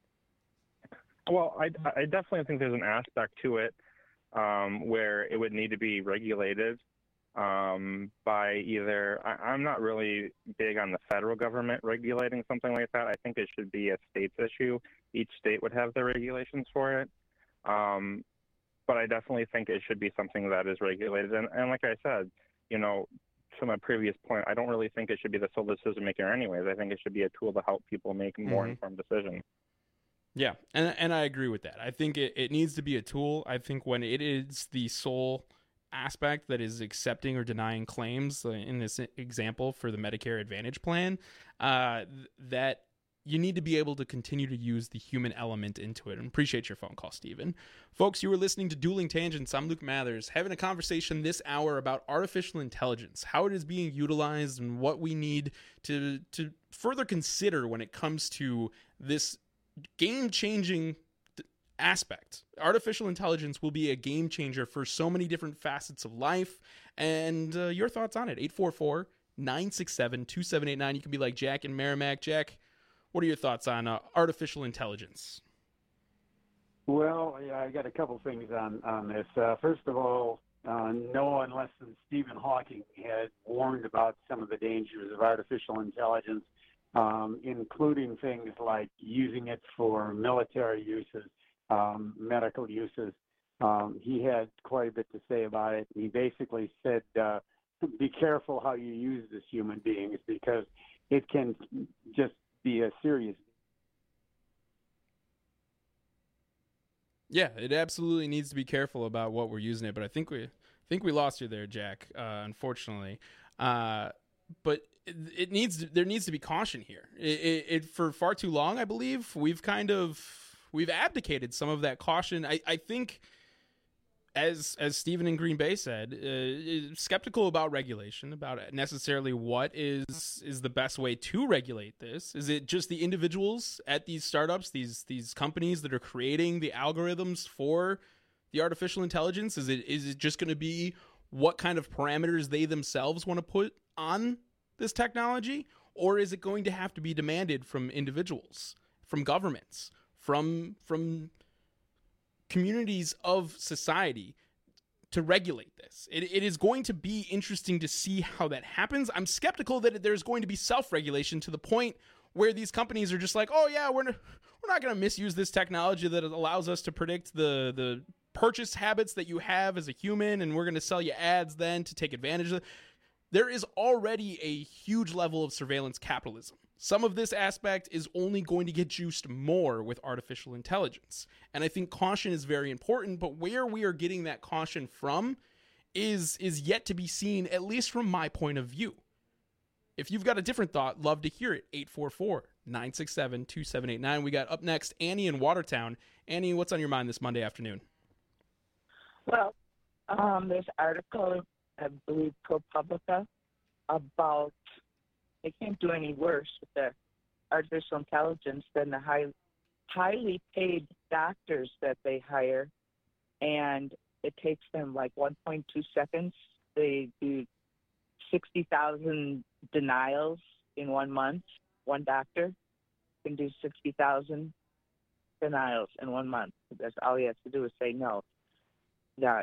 Well, I definitely think there's an aspect to it where it would need to be regulated by either, I'm not really big on the federal government regulating something like that. I think it should be a state's issue. Each state would have their regulations for it. But I definitely think it should be something that is regulated. And like I said, to my previous point, I don't really think it should be the sole decision maker anyways. I think it should be a tool to help people make more informed decisions. Yeah, and I agree with that. I think it needs to be a tool. I think when it is the sole aspect that is accepting or denying claims, in this example for the Medicare Advantage plan, that you need to be able to continue to use the human element into it. And appreciate your phone call, Stephen. Folks, you were listening to Dueling Tangents. I'm Luke Mathers, having a conversation this hour about artificial intelligence, how it is being utilized, and what we need to further consider when it comes to this game-changing aspect. Artificial intelligence will be a game changer for so many different facets of life. And your thoughts on it? 844-967-2789. You can be like Jack in Merrimack. Jack, what are your thoughts on artificial intelligence? Well, yeah, I got a couple things on this. First of all, no one less than Stephen Hawking had warned about some of the dangers of artificial intelligence, including things like using it for military uses, medical uses. He had quite a bit to say about it. He basically said, be careful how you use this human beings, because it can just be a serious. Yeah, it absolutely needs to be careful about what we're using it, but I think we lost you there, Jack, unfortunately. But there needs to be caution here. It for far too long, I believe, we've abdicated some of that caution. I think, as Stephen in Green Bay said, skeptical about regulation, about necessarily what is the best way to regulate this. Is it just the individuals at these startups, these companies that are creating the algorithms for the artificial intelligence? Is it just going to be what kind of parameters they themselves want to put on this technology? Or is it going to have to be demanded from individuals, from governments, from communities of society to regulate this? It is going to be interesting to see how that happens. I'm skeptical that there's going to be self-regulation to the point where these companies are just like, oh yeah, we're not going to misuse this technology that allows us to predict the purchase habits that you have as a human, and we're going to sell you ads then to take advantage of it. There is already a huge level of surveillance capitalism. Some of this aspect is only going to get juiced more with artificial intelligence. And I think caution is very important, but where we are getting that caution from is yet to be seen, at least from my point of view. If you've got a different thought, love to hear it. 844-967-2789. We got up next Annie in Watertown. Annie, what's on your mind this Monday afternoon? Well, there's an article, I believe, ProPublica, about they can't do any worse with the artificial intelligence than the highly paid doctors that they hire, and it takes them like 1.2 seconds. They do 60,000 denials in 1 month. One doctor can do 60,000 denials in 1 month. That's all he has to do is say no. The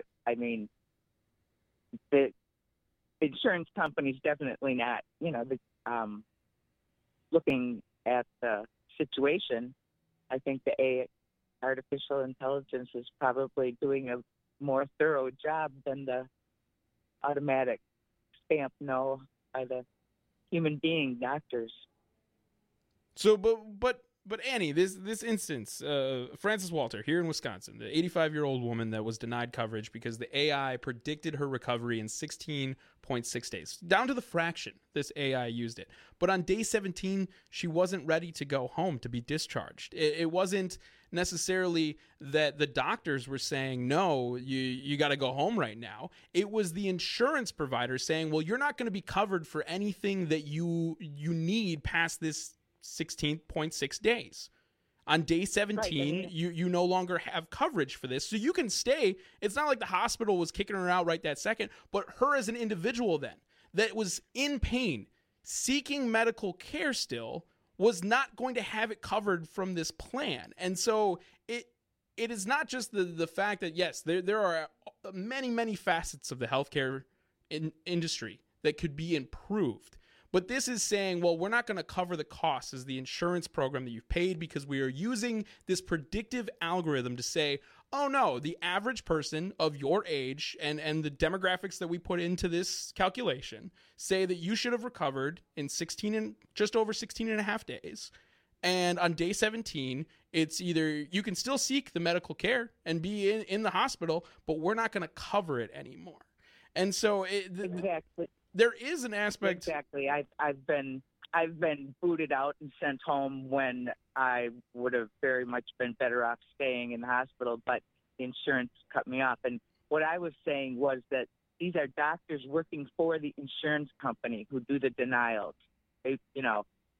insurance company's definitely not, looking at the situation. I think the artificial intelligence is probably doing a more thorough job than the automatic stamp no by the human being doctors. So, but But Annie, this instance, Frances Walter here in Wisconsin, the 85-year-old woman that was denied coverage because the AI predicted her recovery in 16.6 days, down to the fraction this AI used it. But on day 17, she wasn't ready to go home to be discharged. It wasn't necessarily that the doctors were saying, no, you got to go home right now. It was the insurance provider saying, well, you're not going to be covered for anything that you need past this 16.6 days. On day 17, right, you no longer have coverage for this. So you can stay. It's not like the hospital was kicking her out right that second, but her as an individual then that was in pain, seeking medical care still, was not going to have it covered from this plan. And so it is not just the fact that, yes, there are many, many facets of the healthcare industry that could be improved. But this is saying, well, we're not going to cover the costs as the insurance program that you've paid because we are using this predictive algorithm to say, oh no, the average person of your age and the demographics that we put into this calculation say that you should have recovered in just over 16 and a half days. And on day 17, it's either you can still seek the medical care and be in the hospital, but we're not going to cover it anymore. And so exactly. There is an aspect. Exactly. I've been booted out and sent home when I would have very much been better off staying in the hospital, but the insurance cut me off. And what I was saying was that these are doctors working for the insurance company who do the denials. They, you're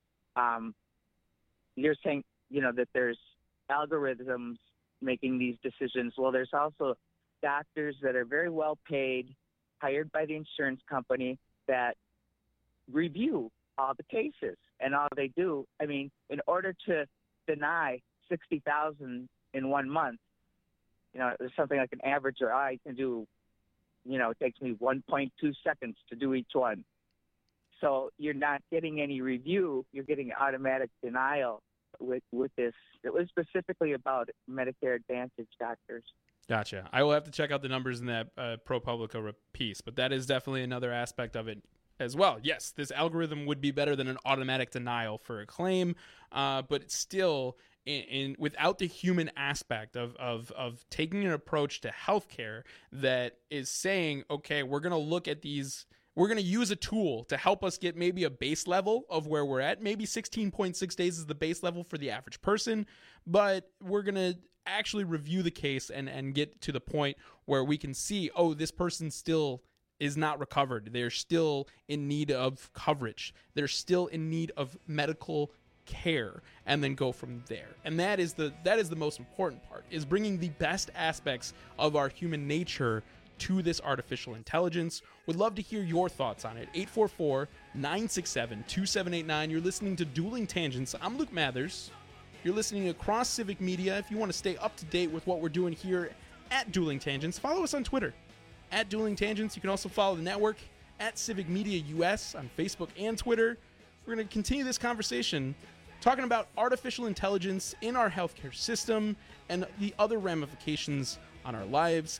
saying, that there's algorithms making these decisions. Well, there's also doctors that are very well paid, hired by the insurance company, that review all the cases. And all they do, in order to deny 60,000 in 1 month, there's something like an average or I can do, it takes me 1.2 seconds to do each one. So you're not getting any review, you're getting automatic denial with this. It was specifically about Medicare Advantage doctors. Gotcha. I will have to check out the numbers in that ProPublica piece, but that is definitely another aspect of it as well. Yes, this algorithm would be better than an automatic denial for a claim, but it's still without the human aspect of taking an approach to healthcare that is saying, okay, we're going to look at these. We're going to use a tool to help us get maybe a base level of where we're at. Maybe 16.6 days is the base level for the average person, but we're going to actually review the case and get to the point where we can see, oh, this person still is not recovered. They're still in need of coverage. They're still in need of medical care, and then go from there. And that is the most important part, is bringing the best aspects of our human nature to this artificial intelligence. Would love to hear your thoughts on it. 844-967-2789. You're listening to Dueling Tangents. I'm Luke Mathers. You're listening across Civic Media. If you want to stay up to date with what we're doing here at Dueling Tangents, follow us on Twitter at Dueling Tangents. You can also follow the network at Civic Media US on Facebook and Twitter. We're going to continue this conversation talking about artificial intelligence in our healthcare system and the other ramifications on our lives.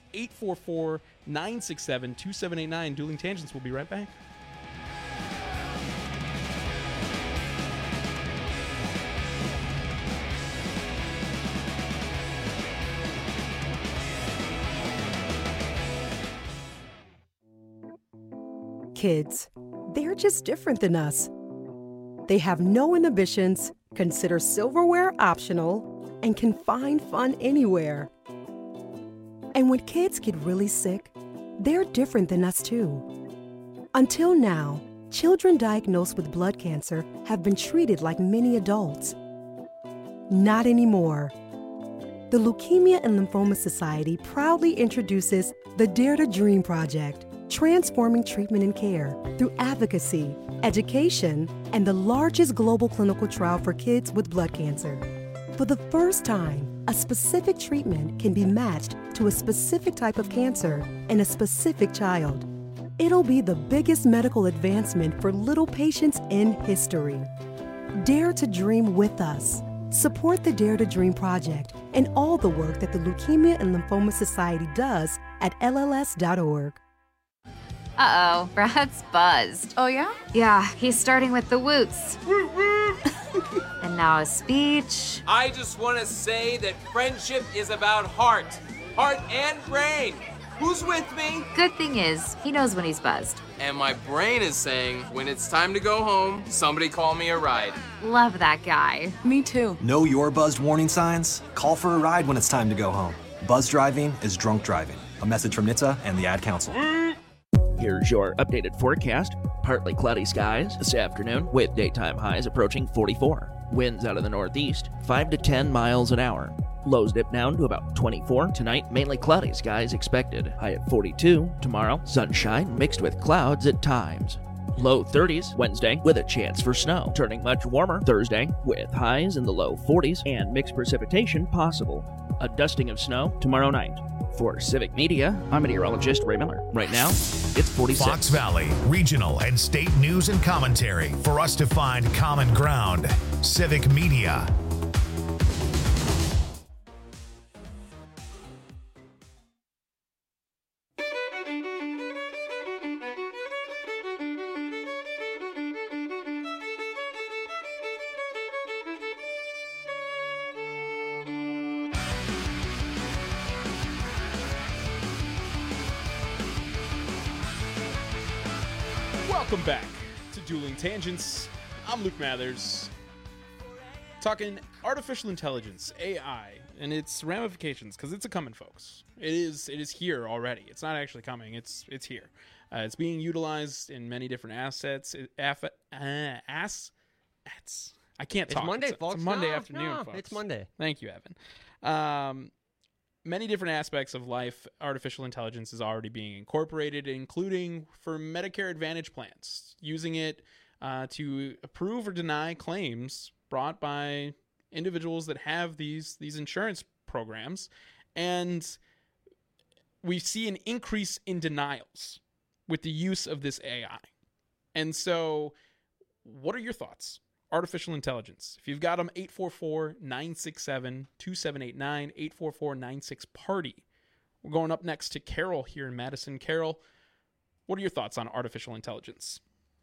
844-967-2789. Dueling Tangents. We'll be right back. Kids, they're just different than us. They have no inhibitions, consider silverware optional, and can find fun anywhere. And when kids get really sick, they're different than us too. Until now, children diagnosed with blood cancer have been treated like many adults. Not anymore. The Leukemia and Lymphoma Society proudly introduces the Dare to Dream Project, transforming treatment and care through advocacy, education, and the largest global clinical trial for kids with blood cancer. For the first time, a specific treatment can be matched to a specific type of cancer in a specific child. It'll be the biggest medical advancement for little patients in history. Dare to dream with us. Support the Dare to Dream Project and all the work that the Leukemia and Lymphoma Society does at LLS.org. Uh-oh, Brad's buzzed. Oh, yeah? Yeah, he's starting with the woots. And now a speech. I just want to say that friendship is about heart and brain. Who's with me? Good thing is, he knows when he's buzzed. And my brain is saying, when it's time to go home, somebody call me a ride. Love that guy. Me too. Know your buzzed warning signs? Call for a ride when it's time to go home. Buzz driving is drunk driving. A message from NHTSA and the Ad Council. Here's your updated forecast. Partly cloudy skies this afternoon with daytime highs approaching 44. Winds out of the northeast, 5 to 10 miles an hour. Lows dip down to about 24. Tonight, mainly cloudy skies expected. High at 42. Tomorrow, sunshine mixed with clouds at times. Low 30s Wednesday with a chance for snow. Turning much warmer Thursday with highs in the low 40s and mixed precipitation possible. A dusting of snow tomorrow night. For Civic Media, I'm meteorologist Ray Miller. Right now, it's 46. Fox Valley, regional and state news and commentary for us to find common ground. Civic Media. Welcome back to Dueling Tangents. I'm Luke Mathers, talking artificial intelligence, AI, and its ramifications, because it's a coming, folks. It is here already. It's not actually coming. It's here. It's being utilized in many different assets. I can't talk. It's Monday, It's folks. a Monday No, afternoon, no, folks. it's Monday. Thank you, Evan. Many different aspects of life, artificial intelligence is already being incorporated, including for Medicare Advantage plans, using it to approve or deny claims brought by individuals that have these insurance programs. And we see an increase in denials with the use of this AI. And so, what are your thoughts? Artificial intelligence. If you've got them, 844-967-2789, 844-96-PARTY. We're going up next to Carol here in Madison. Carol, what are your thoughts on artificial intelligence?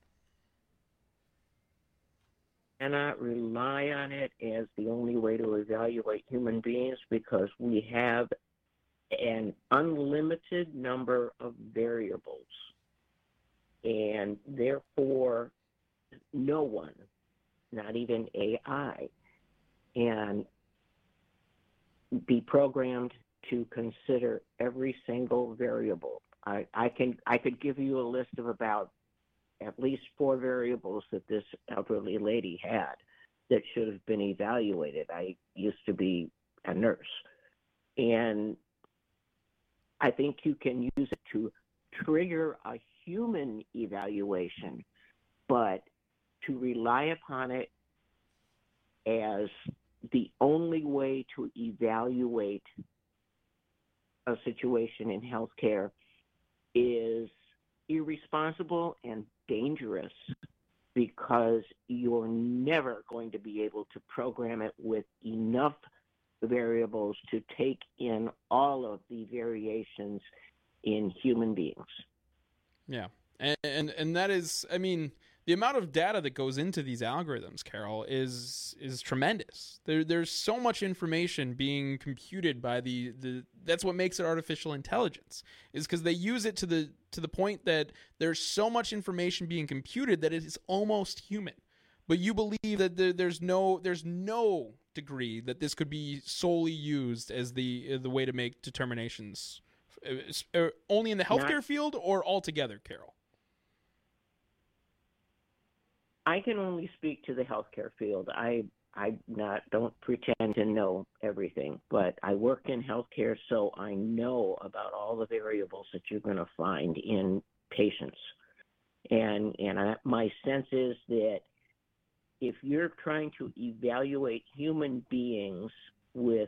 Cannot rely on it as the only way to evaluate human beings because we have an unlimited number of variables. And therefore, no one, not even AI, and be programmed to consider every single variable. I could give you a list of about at least 4 variables that this elderly lady had that should have been evaluated. I used to be a nurse, and I think you can use it to trigger a human evaluation, but to rely upon it as the only way to evaluate a situation in healthcare is irresponsible and dangerous because you're never going to be able to program it with enough variables to take in all of the variations in human beings. Yeah. And that is, I mean, the amount of data that goes into these algorithms, Carol, is tremendous. There's so much information being computed by the that's what makes it artificial intelligence, is because they use it to the point that there's so much information being computed that it is almost human. But you believe that there's no degree that this could be solely used as the way to make determinations, only in the healthcare field or altogether, Carol? I can only speak to the healthcare field. I don't pretend to know everything, but I work in healthcare, so I know about all the variables that you're going to find in patients. And my sense is that if you're trying to evaluate human beings with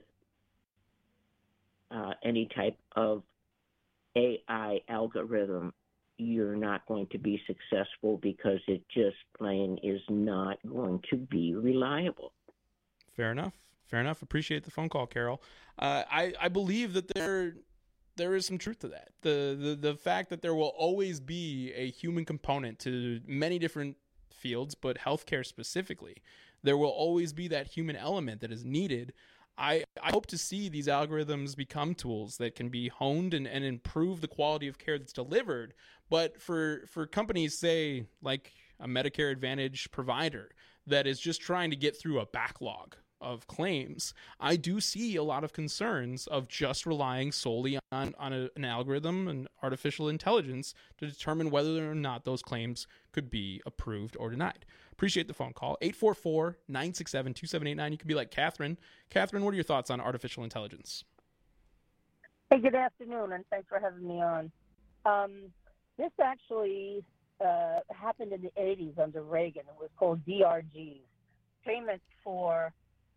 any type of AI algorithm, you're not going to be successful because it just plain is not going to be reliable. Fair enough. Appreciate the phone call, Carol. I believe that there is some truth to that. The fact that there will always be a human component to many different fields, but healthcare specifically, There will always be that human element that is needed. I hope to see these algorithms become tools that can be honed and improve the quality of care that's delivered. But for companies, say, like a Medicare Advantage provider that is just trying to get through a backlog of claims, I do see a lot of concerns of just relying solely on an algorithm and artificial intelligence to determine whether or not those claims could be approved or denied. Appreciate the phone call. 844-967-2789. You could be like Catherine. Catherine, what are your thoughts on artificial intelligence? Hey, good afternoon, and thanks for having me on. This actually happened in the 80s under Reagan. It was called DRGs, payment for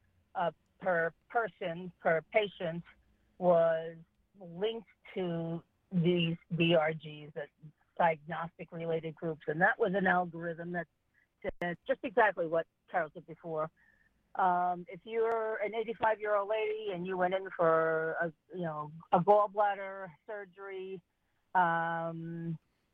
per person, per patient, was linked to these DRGs, diagnostic-related groups, and that was an algorithm that said just exactly what Carol said before. If you're an 85-year-old lady and you went in for a gallbladder surgery, and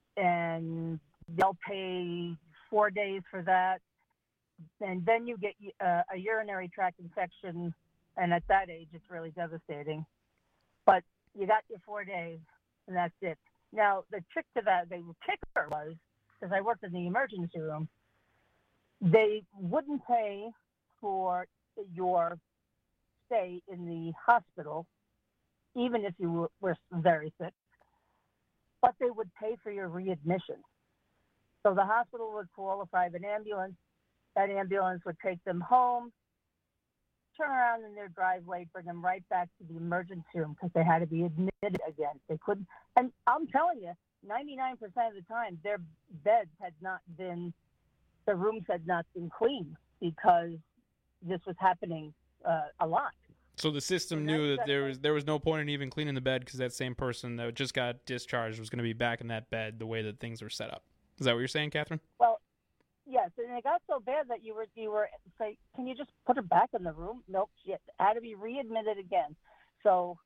they'll pay 4 days for that, and then you get a urinary tract infection, and at that age, it's really devastating. But you got your 4 days, and that's it. Now, the trick to that, the kicker was, because I worked in the emergency room, they wouldn't pay for your stay in the hospital, even if you were very sick, but they would pay for your readmission. So the hospital would call a private ambulance. That ambulance would take them home, turn around in their driveway, bring them right back to the emergency room because they had to be admitted again. They couldn't, and I'm telling you, 99% of the time, their beds had not been, the rooms had not been cleaned because this was happening a lot. So the system knew that there was no point in even cleaning the bed because that same person that just got discharged was going to be back in that bed the way that things were set up. Is that what you're saying, Catherine? Well, yes, and it got so bad that you were say, can you just put her back in the room? Nope, she had to be readmitted again. So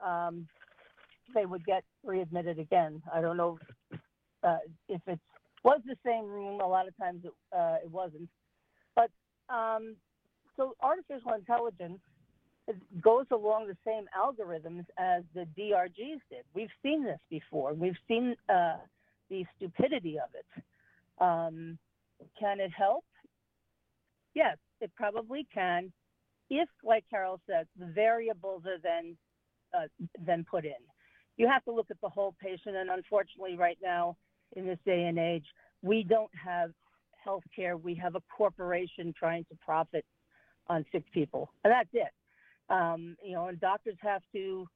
they would get readmitted again. I don't know if it was the same room. A lot of times it wasn't. But so artificial intelligence goes along the same algorithms as the DRGs did. We've seen this before. We've seen the stupidity of it. Can it help? Yes, it probably can, if, like Carol said, the variables are then put in. You have to look at the whole patient, and unfortunately right now, in this day and age, we don't have health care. We have a corporation trying to profit on sick people, and that's it. And doctors have to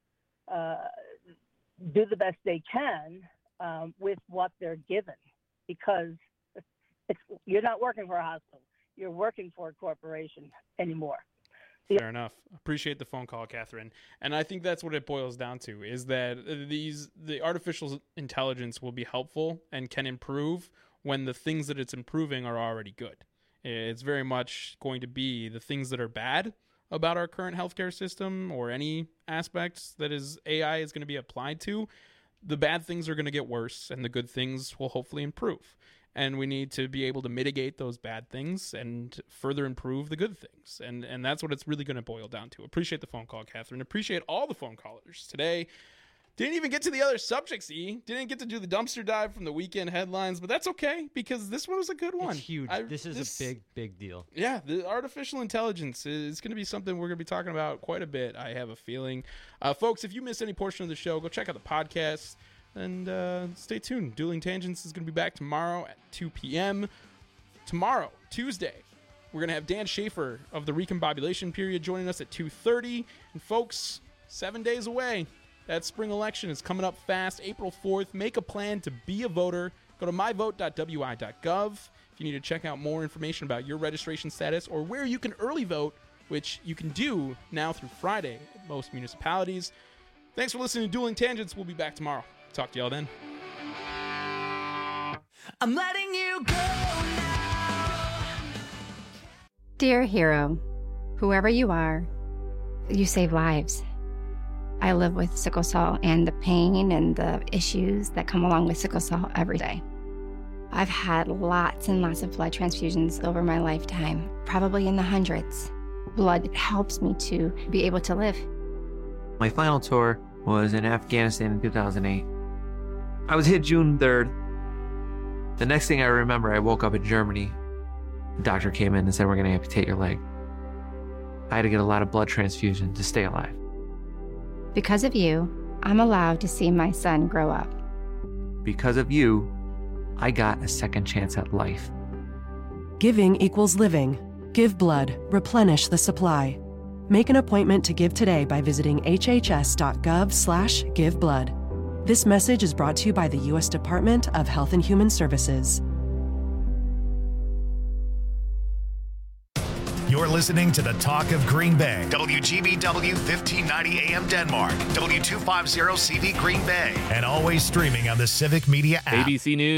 do the best they can with what they're given, because you're not working for a hospital. You're working for a corporation anymore. Fair enough. Appreciate the phone call, Catherine. And I think that's what it boils down to, is that the artificial intelligence will be helpful and can improve when the things that it's improving are already good. It's very much going to be the things that are bad about our current healthcare system, or any aspects that AI is going to be applied to. The bad things are going to get worse, and the good things will hopefully improve. And we need to be able to mitigate those bad things and further improve the good things. And that's what it's really going to boil down to. Appreciate the phone call, Catherine. Appreciate all the phone callers today. Didn't even get to the other subjects, E. Didn't get to do the dumpster dive from the weekend headlines, but that's okay, because this one was a good one. It's huge. This is a big deal. Yeah, the artificial intelligence is going to be something we're going to be talking about quite a bit, I have a feeling. Folks, if you missed any portion of the show, go check out the podcast. And stay tuned. Dueling Tangents is going to be back tomorrow at 2 p.m. Tomorrow, Tuesday, we're going to have Dan Schaefer of the Recombobulation Period joining us at 2:30. And folks, 7 days away. That spring election is coming up fast, April 4th. Make a plan to be a voter. Go to myvote.wi.gov if you need to check out more information about your registration status or where you can early vote, which you can do now through Friday at most municipalities. Thanks for listening to Dueling Tangents. We'll be back tomorrow. Talk to y'all then. I'm letting you go now. Dear hero, whoever you are, you save lives. I live with sickle cell and the pain and the issues that come along with sickle cell every day. I've had lots and lots of blood transfusions over my lifetime, probably in the hundreds. Blood helps me to be able to live. My final tour was in Afghanistan in 2008. I was hit June 3rd. The next thing I remember, I woke up in Germany. The doctor came in and said, "We're going to amputate your leg." I had to get a lot of blood transfusion to stay alive. Because of you, I'm allowed to see my son grow up. Because of you, I got a second chance at life. Giving equals living. Give blood. Replenish the supply. Make an appointment to give today by visiting hhs.gov/giveblood. This message is brought to you by the U.S. Department of Health and Human Services. You're listening to the Talk of Green Bay. WGBW 1590 AM Denmark. W250 CV Green Bay. And always streaming on the Civic Media app. ABC News.